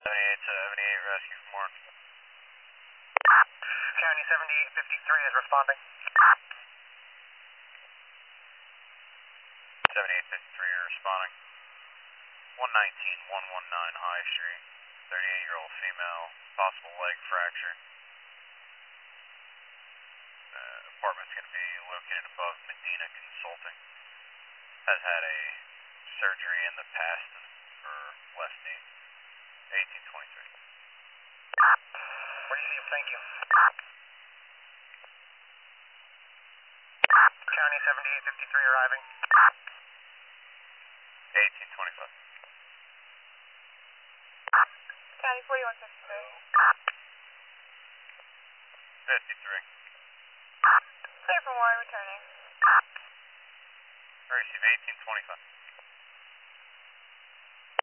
7878 rescue from Warren. County 7853 is responding. 7853 are responding. 119119 High Street. 38-year-old female, possible leg fracture. Apartment's going to be located above Medina Consulting. Has had a surgery in the past for left knee. 1823. Receive, thank you. County 7853 arriving. 1825. County 4153. 53. Clear for Warren, returning. Receive 1825.